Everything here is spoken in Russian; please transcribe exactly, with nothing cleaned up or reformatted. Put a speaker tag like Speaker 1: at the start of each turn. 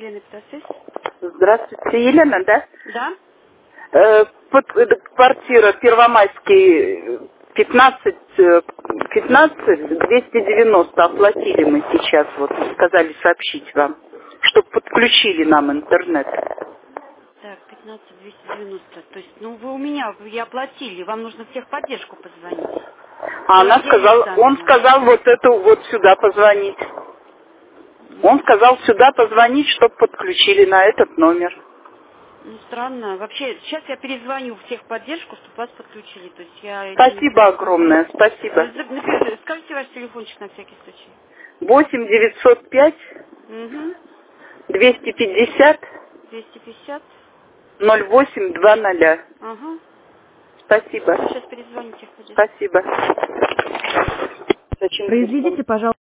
Speaker 1: Елена Петасыс.
Speaker 2: Здравствуйте, Елена, да?
Speaker 1: Да?
Speaker 2: Э, под, э, квартира Первомайский, пятнадцать, э, пятнадцать, двести девяносто, оплатили мы сейчас, вот, сказали сообщить вам, чтобы подключили нам интернет.
Speaker 1: Так, пятнадцать двести девяносто. То есть, ну вы у меня, вы оплатили, вам нужно в техподдержку позвонить.
Speaker 2: А она
Speaker 1: Владелец
Speaker 2: сказала, он
Speaker 1: заново.
Speaker 2: сказал вот эту вот сюда позвонить. Он сказал сюда позвонить, чтобы подключили на этот номер.
Speaker 1: Ну, странно. Вообще, сейчас я перезвоню в техподдержку, чтобы вас подключили. То есть я этим не
Speaker 2: Спасибо
Speaker 1: пользуюсь.
Speaker 2: огромное, спасибо.
Speaker 1: Э, за- напиши- Скажите ваш телефончик на всякий случай.
Speaker 2: восемь девятьсот пять
Speaker 1: Угу.
Speaker 2: двести пятьдесят
Speaker 1: двести пятьдесят.
Speaker 2: ноль восемь два ноль.
Speaker 1: Ага.
Speaker 2: Спасибо.
Speaker 1: Сейчас перезвоню в техподдержку.
Speaker 2: Спасибо. Зачем
Speaker 3: Произведите, пожалуйста.